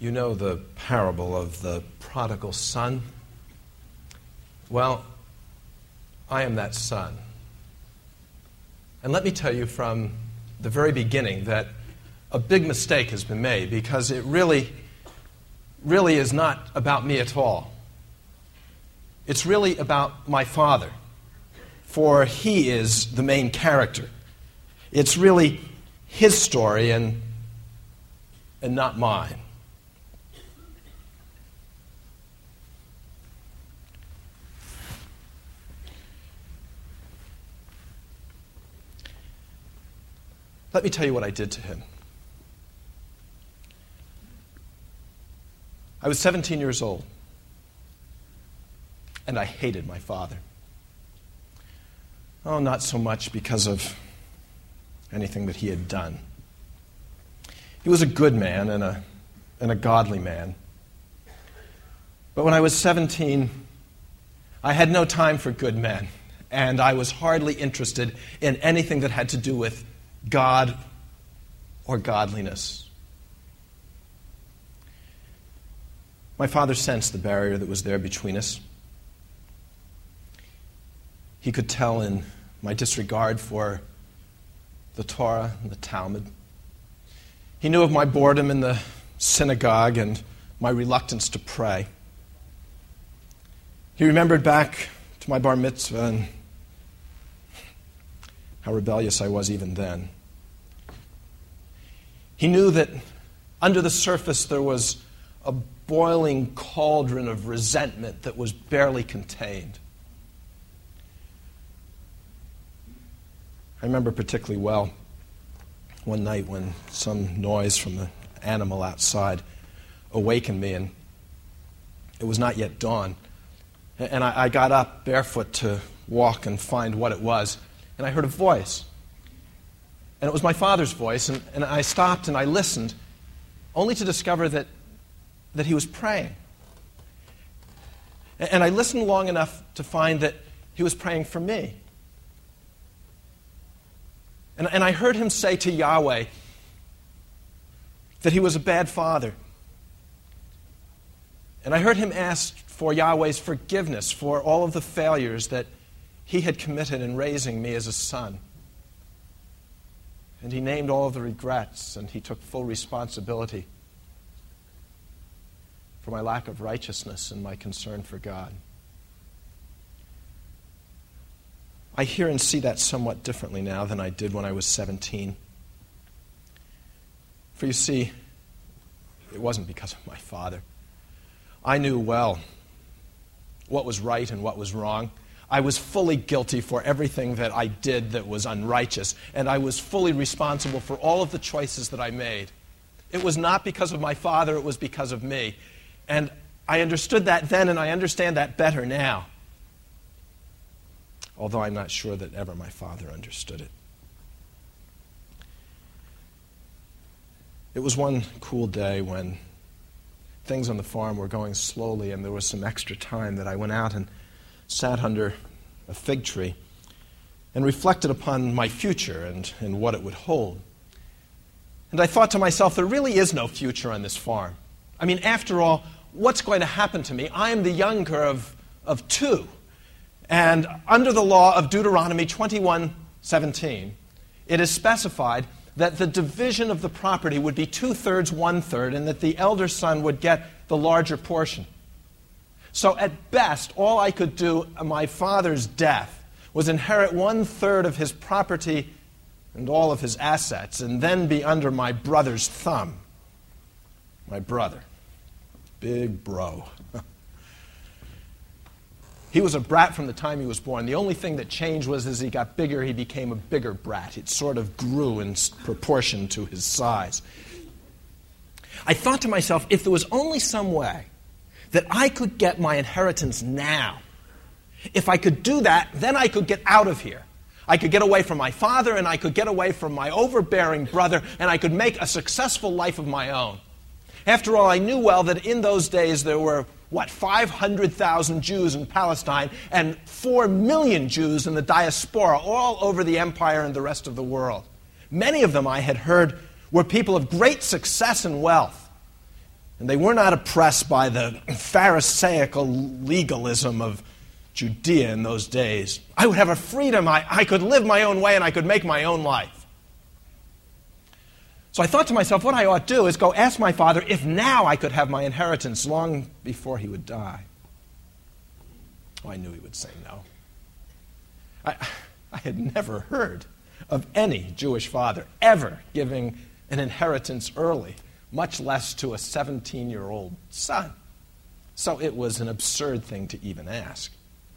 You know the parable of the prodigal son? Well, I am that son. And let me tell you from the very beginning that a big mistake has been made, because it really is not about me at all. It's really about my Father, for He is the main character. It's really His story and not mine. Let me tell you what I did to him. I was 17 years old, and I hated my father. Oh, not so much because of anything that he had done. He was a good man and a godly man. But when I was 17, I had no time for good men, and I was hardly interested in anything that had to do with God or godliness. My father sensed the barrier that was there between us. He could tell in my disregard for the Torah and the Talmud. He knew of my boredom in the synagogue and my reluctance to pray. He remembered back to my bar mitzvah and how rebellious I was even then. He knew that under the surface there was a boiling cauldron of resentment that was barely contained. I remember particularly well one night when some noise from the animal outside awakened me, and it was not yet dawn. And I got up barefoot to walk and find what it was, and I heard a voice. And it was my father's voice, and I stopped and I listened, only to discover that he was praying. And I listened long enough to find that he was praying for me. And I heard him say to Yahweh that he was a bad father. And I heard him ask for Yahweh's forgiveness for all of the failures that he had committed in raising me as a son. And he named all of the regrets, and he took full responsibility for my lack of righteousness and my concern for God. I hear and see that somewhat differently now than I did when I was 17. For you see, it wasn't because of my father. I knew well what was right and what was wrong. I was fully guilty for everything that I did that was unrighteous, and I was fully responsible for all of the choices that I made. It was not because of my father, it was because of me. And I understood that then, and I understand that better now. Although I'm not sure that ever my father understood it. It was one cool day when things on the farm were going slowly and there was some extra time that I went out and sat under a fig tree and reflected upon my future and what it would hold. And I thought to myself, there really is no future on this farm. I mean, after all, what's going to happen to me? I am the younger of two. And under the law of Deuteronomy 21:17, it is specified that the division of the property would be 2/3, 1/3, and that the elder son would get the larger portion. So at best, all I could do at my father's death was inherit 1/3 of his property and all of his assets, and then be under my brother's thumb. My brother. Big bro. He was a brat from the time he was born. The only thing that changed was as he got bigger, he became a bigger brat. It sort of grew in proportion to his size. I thought to myself, if there was only some way that I could get my inheritance now, if I could do that, then I could get out of here. I could get away from my father, and I could get away from my overbearing brother, and I could make a successful life of my own. After all, I knew well that in those days there were 500,000 Jews in Palestine and 4 million Jews in the diaspora all over the empire and the rest of the world. Many of them, I had heard, were people of great success and wealth. And they were not oppressed by the Pharisaical legalism of Judea in those days. I would have a freedom. I could live my own way and I could make my own life. So I thought to myself, what I ought to do is go ask my father if now I could have my inheritance long before he would die. Oh, I knew he would say no. I had never heard of any Jewish father ever giving an inheritance early, much less to a 17-year-old son. So it was an absurd thing to even ask.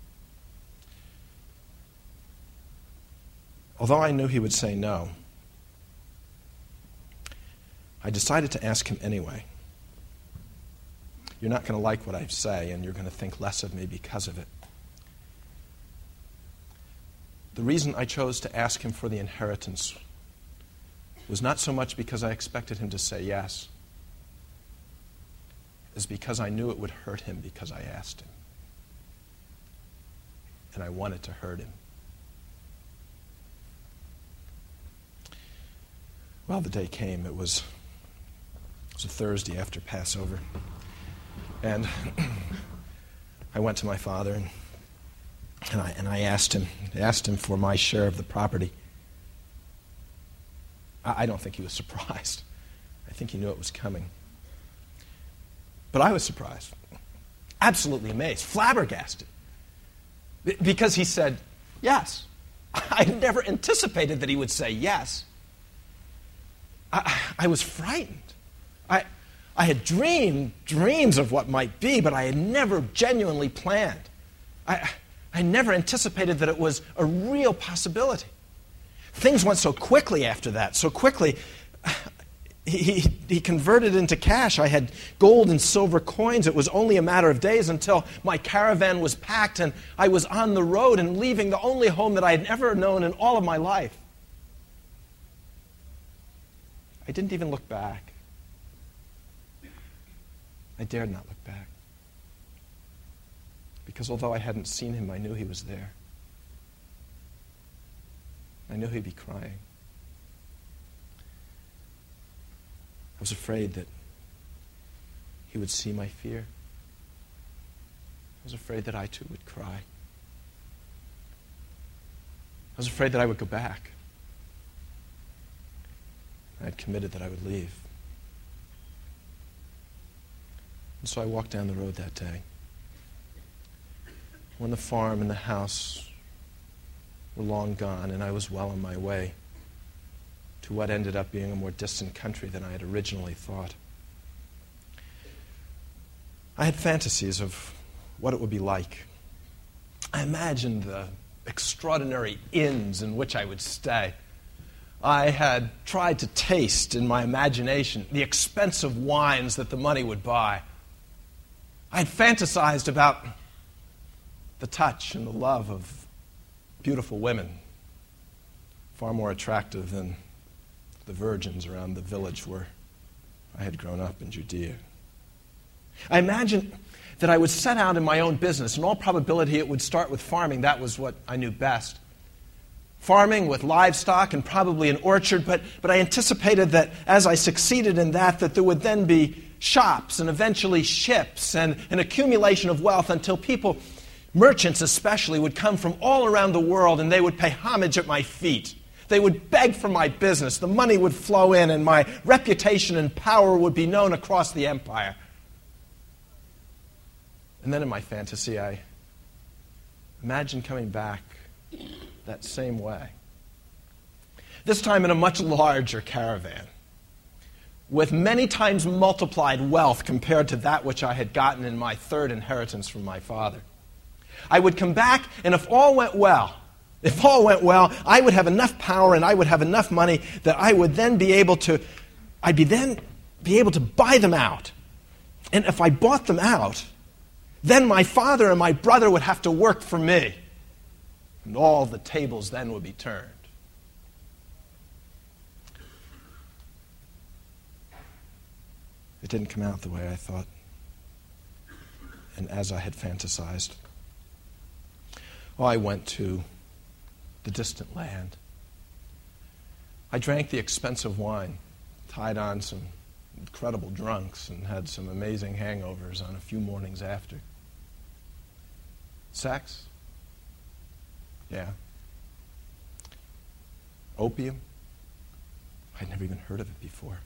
Although I knew he would say no, I decided to ask him anyway. You're not going to like what I say, and you're going to think less of me because of it. The reason I chose to ask him for the inheritance was not so much because I expected him to say yes, as because I knew it would hurt him because I asked him. And I wanted to hurt him. Well, the day came. It was a Thursday after Passover. And I went to my father and I asked him for my share of the property. I don't think he was surprised. I think he knew it was coming. But I was surprised, absolutely amazed, flabbergasted, because he said yes. I never anticipated that he would say yes. I was frightened. I had dreams of what might be, but I had never genuinely planned. I never anticipated that it was a real possibility. Things went so quickly after that, so quickly. He converted into cash. I had gold and silver coins. It was only a matter of days until my caravan was packed and I was on the road and leaving the only home that I had ever known in all of my life. I didn't even look back. I dared not look back. Because although I hadn't seen him, I knew he was there. I knew he'd be crying. I was afraid that he would see my fear. I was afraid that I too would cry. I was afraid that I would go back. I had committed that I would leave. And so I walked down the road that day. When the farm and the house were long gone, and I was well on my way to what ended up being a more distant country than I had originally thought. I had fantasies of what it would be like. I imagined the extraordinary inns in which I would stay. I had tried to taste in my imagination the expensive wines that the money would buy. I had fantasized about the touch and the love of beautiful women, far more attractive than the virgins around the village where I had grown up in Judea. I imagined that I would set out in my own business. In all probability, it would start with farming. That was what I knew best. Farming with livestock and probably an orchard, but I anticipated that as I succeeded in that there would then be shops and eventually ships and an accumulation of wealth until people, merchants especially, would come from all around the world and they would pay homage at my feet. They would beg for my business. The money would flow in and my reputation and power would be known across the empire. And then in my fantasy, I imagined coming back that same way. This time in a much larger caravan, with many times multiplied wealth compared to that which I had gotten in my third inheritance from my father. I would come back, and if all went well, I would have enough power and I would have enough money that I would then be able to buy them out. And if I bought them out, then my father and my brother would have to work for me. And all the tables then would be turned. It didn't come out the way I thought, and as I had fantasized. I went to the distant land. I drank the expensive wine, tied on some incredible drunks and had some amazing hangovers on a few mornings after. Sex? Yeah. Opium? I'd never even heard of it before.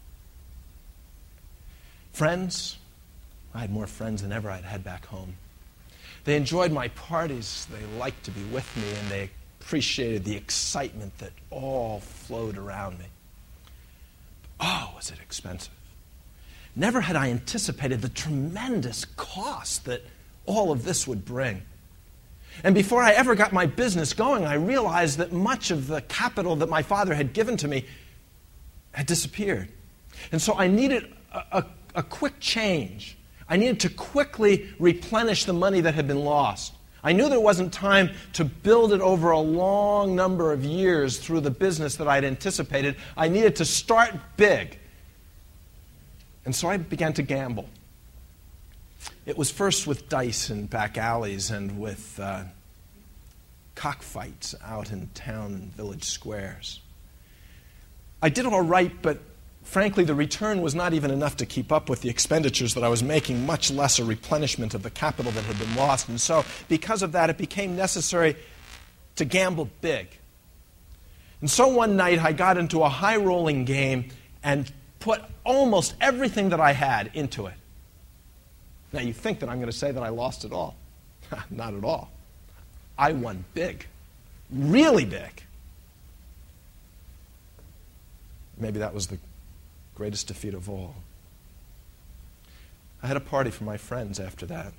Friends? I had more friends than ever I'd had back home. They enjoyed my parties. They liked to be with me, and they appreciated the excitement that all flowed around me. Oh, was it expensive. Never had I anticipated the tremendous cost that all of this would bring. And before I ever got my business going, I realized that much of the capital that my father had given to me had disappeared. And so I needed a quick change. I needed to quickly replenish the money that had been lost. I knew there wasn't time to build it over a long number of years through the business that I'd anticipated. I needed to start big. And so I began to gamble. It was first with dice in back alleys and with cockfights out in town and village squares. I did all right, but frankly, the return was not even enough to keep up with the expenditures that I was making, much less a replenishment of the capital that had been lost. And so, because of that, it became necessary to gamble big. And so one night, I got into a high-rolling game and put almost everything that I had into it. Now, you think that I'm going to say that I lost it all. Not at all. I won big. Really big. Maybe that was the greatest defeat of all. I had a party for my friends after that.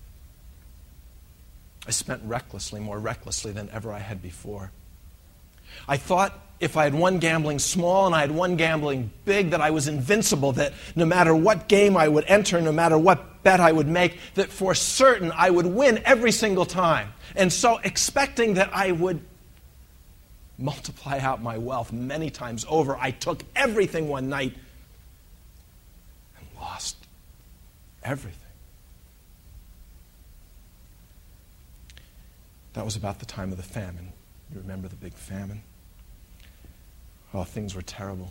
I spent recklessly, more recklessly than ever I had before. I thought if I had won gambling small and I had won gambling big, that I was invincible, that no matter what game I would enter, no matter what bet I would make, that for certain I would win every single time. And so, expecting that I would multiply out my wealth many times over, I took everything one night and lost everything. That was about the time of the famine. You remember the big famine? Oh, things were terrible.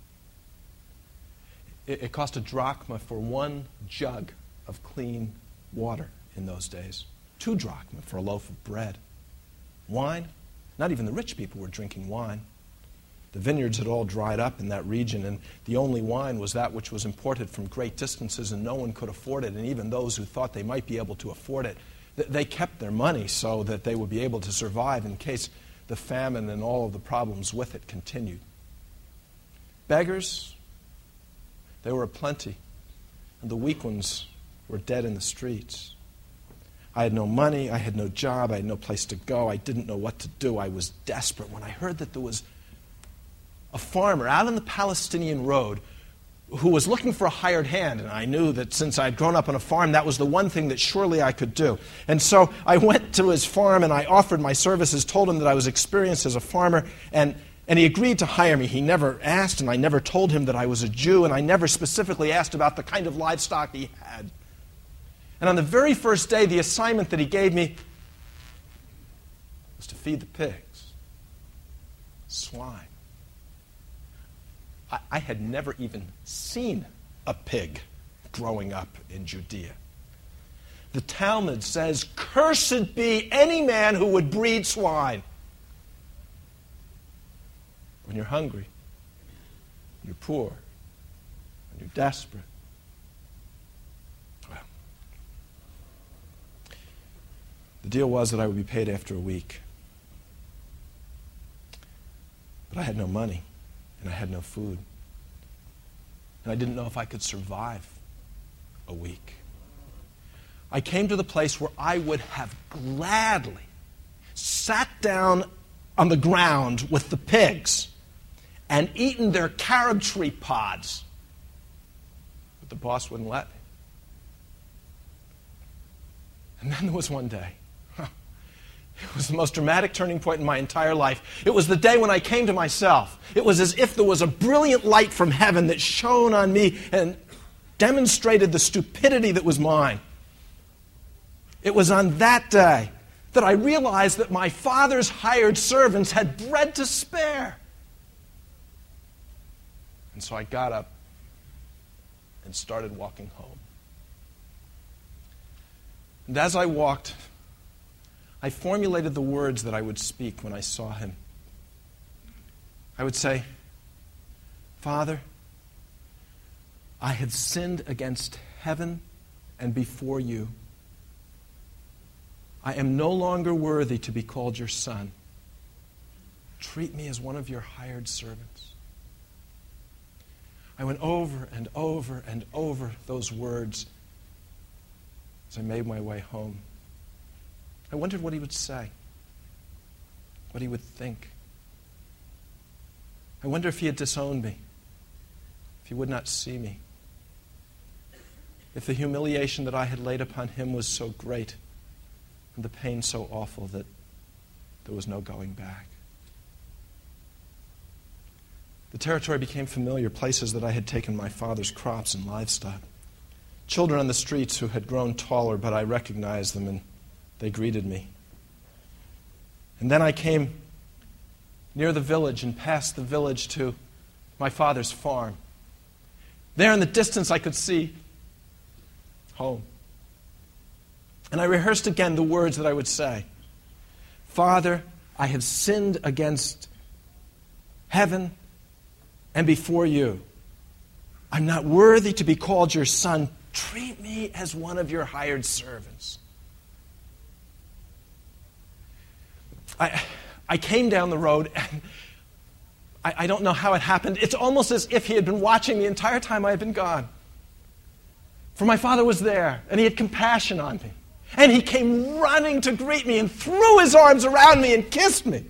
It cost a drachma for one jug of clean water in those days. 2 drachma for a loaf of bread. Wine? Not even the rich people were drinking wine. The vineyards had all dried up in that region, and the only wine was that which was imported from great distances, and no one could afford it. And even those who thought they might be able to afford it, they kept their money so that they would be able to survive in case the famine and all of the problems with it continued. Beggars, they were aplenty, and the weak ones were dead in the streets. I had no money, I had no job, I had no place to go, I didn't know what to do. I was desperate when I heard that there was a farmer out on the Palestinian road who was looking for a hired hand, and I knew that since I'd grown up on a farm, that was the one thing that surely I could do. And so I went to his farm and I offered my services, told him that I was experienced as a farmer, and he agreed to hire me. He never asked, and I never told him that I was a Jew, and I never specifically asked about the kind of livestock he had. And on the very first day, the assignment that he gave me was to feed the pigs, swine. I had never even seen a pig growing up in Judea. The Talmud says, "Cursed be any man who would breed swine." When you're hungry, when you're poor, when you're desperate. Well, the deal was that I would be paid after a week. But I had no money, and I had no food. And I didn't know if I could survive a week. I came to the place where I would have gladly sat down on the ground with the pigs and eaten their carob tree pods. But the boss wouldn't let me. And then there was one day. It was the most dramatic turning point in my entire life. It was the day when I came to myself. It was as if there was a brilliant light from heaven that shone on me and demonstrated the stupidity that was mine. It was on that day that I realized that my father's hired servants had bread to spare. And so I got up and started walking home. And as I walked, I formulated the words that I would speak when I saw him. I would say, Father, I have sinned against heaven and before you. I am no longer worthy to be called your son. Treat me as one of your hired servants. I went over and over and over those words as I made my way home. I wondered what he would say, what he would think. I wonder if he had disowned me, if he would not see me, if the humiliation that I had laid upon him was so great and the pain so awful that there was no going back. The territory became familiar, places that I had taken my father's crops and livestock. Children on the streets who had grown taller, but I recognized them and they greeted me. And then I came near the village and past the village to my father's farm. There in the distance I could see home. And I rehearsed again the words that I would say. Father, I have sinned against heaven and before you. I'm not worthy to be called your son. Treat me as one of your hired servants. I came down the road, and I don't know how it happened. It's almost as if he had been watching the entire time I had been gone. For my father was there, and he had compassion on me. And he came running to greet me and threw his arms around me and kissed me.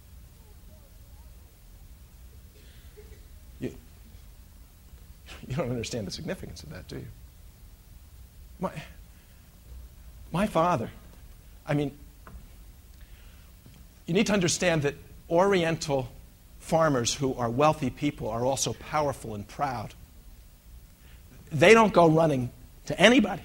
You don't understand the significance of that, do you? My father, you need to understand that Oriental farmers who are wealthy people are also powerful and proud. They don't go running to anybody.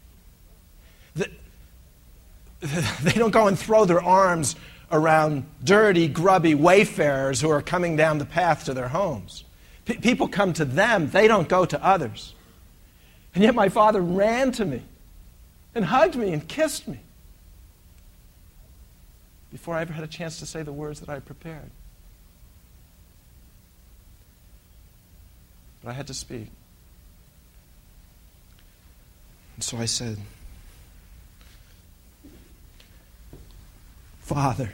They don't go and throw their arms around dirty, grubby wayfarers who are coming down the path to their homes. People come to them. They don't go to others. And yet my father ran to me and hugged me and kissed me before I ever had a chance to say the words that I had prepared. But I had to speak. And so I said, Father,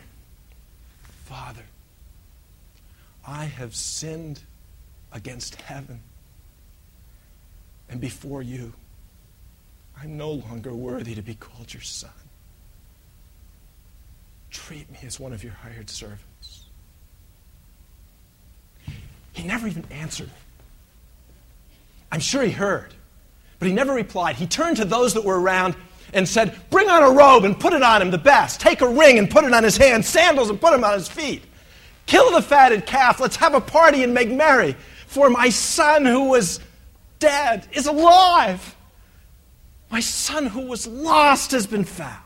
I have sinned against heaven and before you. I'm no longer worthy to be called your son. Treat me as one of your hired servants. He never even answered me. I'm sure he heard, but he never replied. He turned to those that were around and said, bring on a robe and put it on him, the best. Take a ring and put it on his hand, sandals and put them on his feet. Kill the fatted calf. Let's have a party and make merry. For my son who was dead is alive. My son who was lost has been found.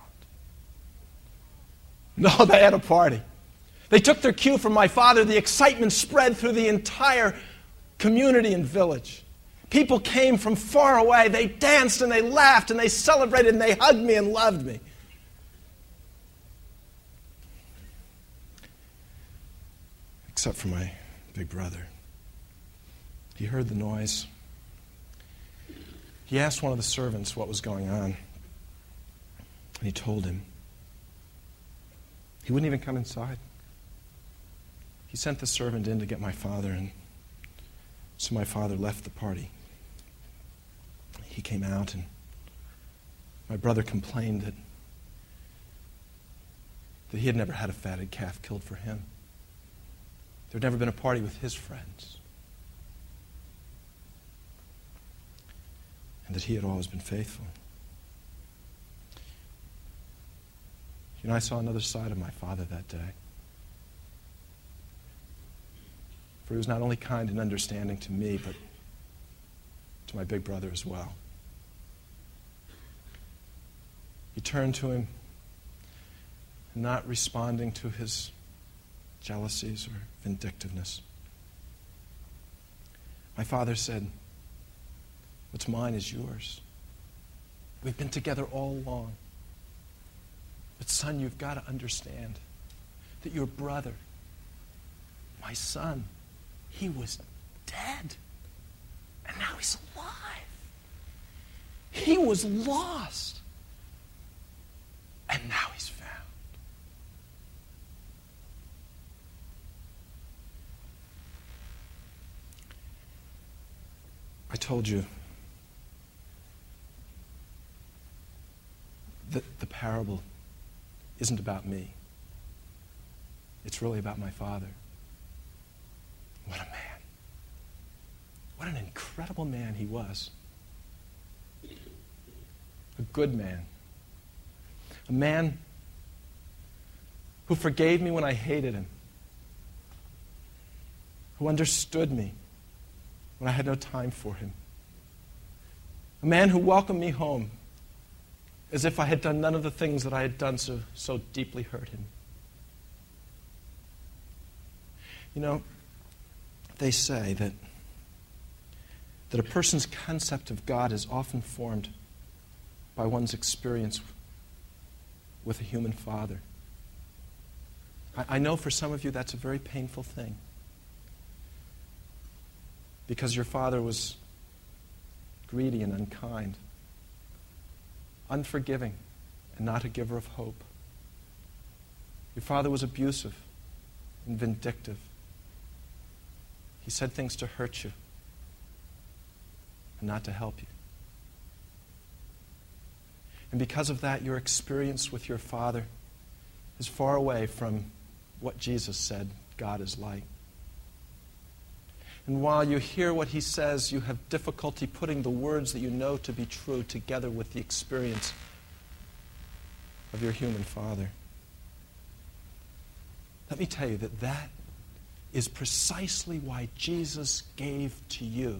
No, they had a party. They took their cue from my father. The excitement spread through the entire community and village. People came from far away. They danced and they laughed and they celebrated and they hugged me and loved me. Except for my big brother. He heard the noise. He asked one of the servants what was going on. And he told him. He wouldn't even come inside. He sent the servant in to get my father, and so my father left the party. He came out, and my brother complained that he had never had a fatted calf killed for him. There had never been a party with his friends. And that he had always been faithful. You know, I saw another side of my father that day. For he was not only kind and understanding to me, but to my big brother as well. He turned to him, not responding to his jealousies or vindictiveness. My father said, What's mine is yours. We've been together all along. But son, you've got to understand that your brother, my son, he was dead. And now he's alive. He was lost. And now he's found. I told you that the parable isn't about me. It's really about my Father. What a man. What an incredible man he was. A good man. A man who forgave me when I hated him. Who understood me when I had no time for him. A man who welcomed me home as if I had done none of the things that I had done so deeply hurt him. You know, they say that a person's concept of God is often formed by one's experience with a human father. I know for some of you that's a very painful thing, because your father was greedy and unkind, unforgiving, and not a giver of hope. Your father was abusive and vindictive. He said things to hurt you and not to help you. And because of that, your experience with your father is far away from what Jesus said God is like. And while you hear what he says, you have difficulty putting the words that you know to be true together with the experience of your human father. Let me tell you that is precisely why Jesus gave to you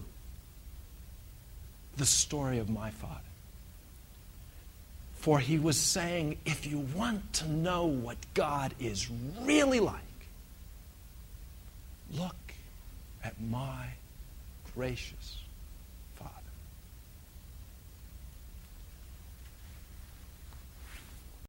the story of my Father. For he was saying, if you want to know what God is really like, look at my gracious